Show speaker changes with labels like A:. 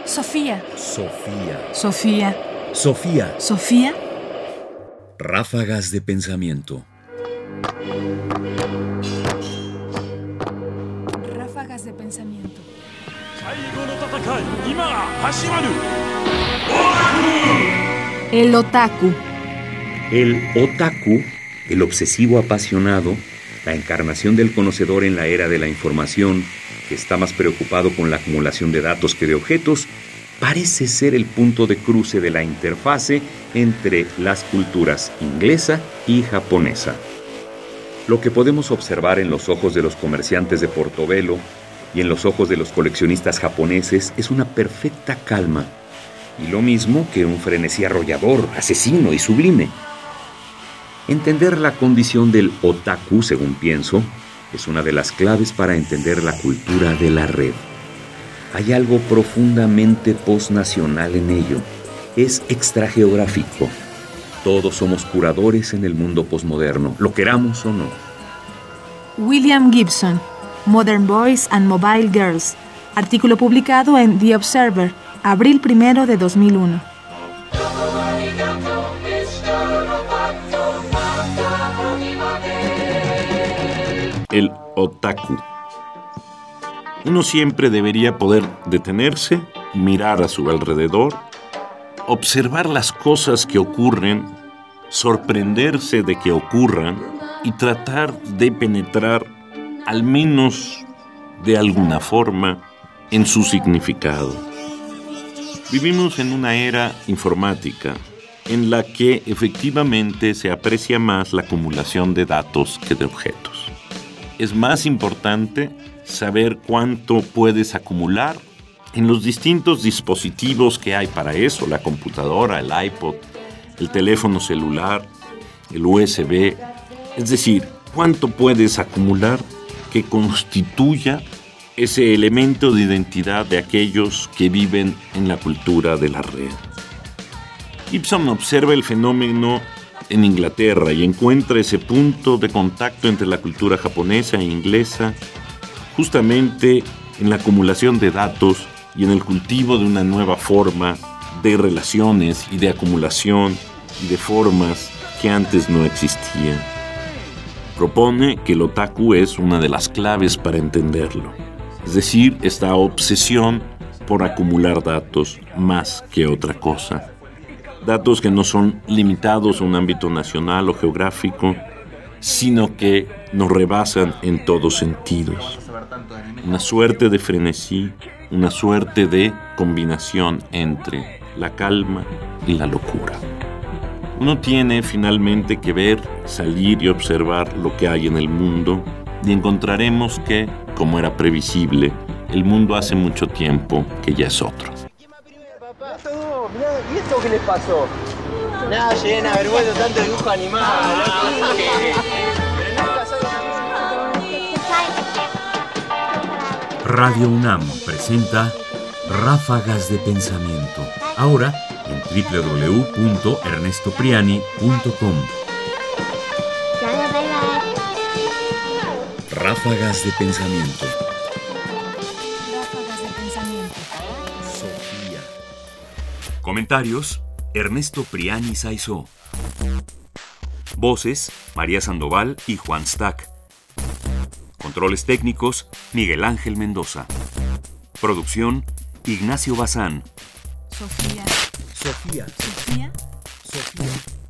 A: Sofía.
B: Sofía.
A: Sofía.
B: Sofía.
A: Sofía.
B: Ráfagas de pensamiento.
A: Ráfagas de pensamiento. El otaku.
C: El otaku, el obsesivo apasionado, la encarnación del conocedor en la era de la información, que está más preocupado con la acumulación de datos que de objetos, parece ser el punto de cruce de la interfase entre las culturas inglesa y japonesa. Lo que podemos observar en los ojos de los comerciantes de Portobelo y en los ojos de los coleccionistas japoneses es una perfecta calma, y lo mismo que un frenesí arrollador, asesino y sublime. Entender la condición del otaku, según pienso, es una de las claves para entender la cultura de la red. Hay algo profundamente posnacional en ello. Es extrageográfico. Todos somos curadores en el mundo posmoderno, lo queramos o no.
A: William Gibson, Modern Boys and Mobile Girls. Artículo publicado en The Observer, abril 1 de 2001.
D: El otaku. Uno siempre debería poder detenerse, mirar a su alrededor, observar las cosas que ocurren, sorprenderse de que ocurran y tratar de penetrar, al menos de alguna forma, en su significado. Vivimos en una era informática en la que efectivamente se aprecia más la acumulación de datos que de objetos. Es más importante saber cuánto puedes acumular en los distintos dispositivos que hay para eso, la computadora, el iPod, el teléfono celular, el USB, es decir, cuánto puedes acumular que constituya ese elemento de identidad de aquellos que viven en la cultura de la red. Gibson observa el fenómeno en Inglaterra y encuentra ese punto de contacto entre la cultura japonesa e inglesa justamente en la acumulación de datos y en el cultivo de una nueva forma de relaciones y de acumulación y de formas que antes no existían. Propone que el otaku es una de las claves para entenderlo, es decir, esta obsesión por acumular datos más que otra cosa. Datos que no son limitados a un ámbito nacional o geográfico, sino que nos rebasan en todos sentidos. Una suerte de frenesí, una suerte de combinación entre la calma y la locura. Uno tiene finalmente que ver, salir y observar lo que hay en el mundo y encontraremos que, como era previsible, el mundo hace mucho tiempo que ya es otro.
E: Mirá, ¿y esto qué les pasó? Nada, llena vergüenza tanto dibujo animado.
B: Radio UNAM presenta Ráfagas de Pensamiento. Ahora en www.ernestopriani.com. Ráfagas de Pensamiento.
A: Ráfagas de pensamiento.
B: Sofía. Comentarios: Ernesto Priani Saizó. Voces: María Sandoval y Juan Stack. Controles técnicos: Miguel Ángel Mendoza. Producción: Ignacio Bazán.
A: Sofía.
B: Sofía.
A: Sofía.
B: Sofía.